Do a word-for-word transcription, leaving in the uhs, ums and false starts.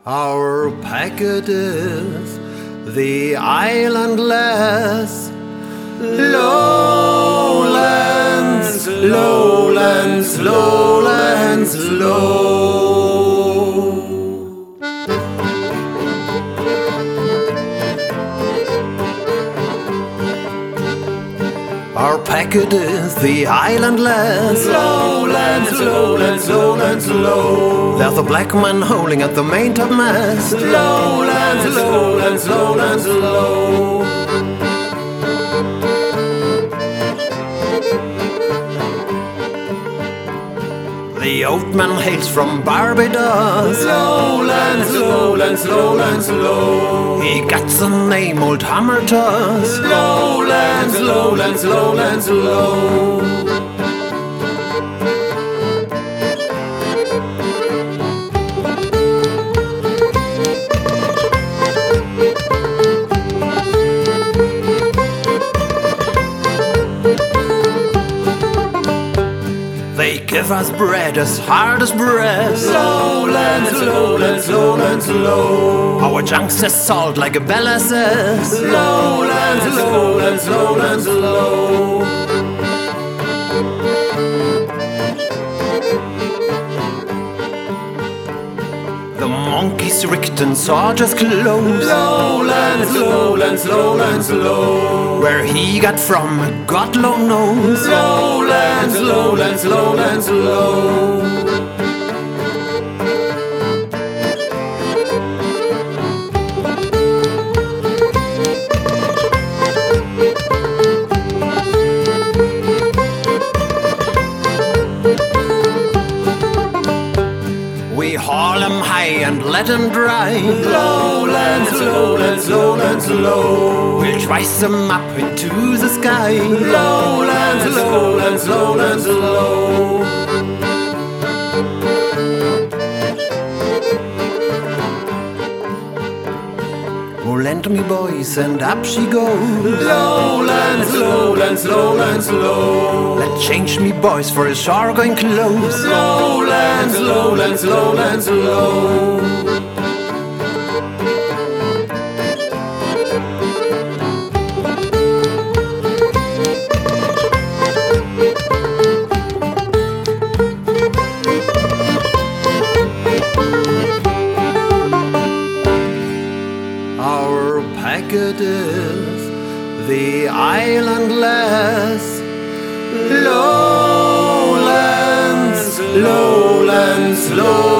Our packet is the islandless lowlands, lowlands, lowlands, low. Our packet is the islandless lowlands, lowlands, lowlands, low. There's a black man howling at the main topmast. Lowlands, lowlands, lowlands, low. The oatman hails from Barbados. Lowlands, lowlands, lowlands, low. He got the name Old Hammer Toss. Lowlands, lowlands, lowlands, low. They give us bread as hard as brass. Lowlands, lowlands, lowlands, low. Our junk's as salt like a Bella says. Lowlands, lowlands, lowlands, low. The monkeys rigged and Sarge's clothes. Lowlands, lowlands, lowlands, low. Where he got from, God long knows. Lowlands, lowlands, lowlands, low. We haul 'em high and let 'em dry. Lowlands, lowlands, lowlands, low. We'll twice 'em up into the sky. Lowlands, lowlands, lowlands, low. Oh, lend me, boys, and up she goes. Lowlands, lowlands, lowlands, low. Let change me, boys, for a shore going close. Lowlands, lowlands, lowlands, low. Our packet is the islandless lowlands, lowlands, lowlands.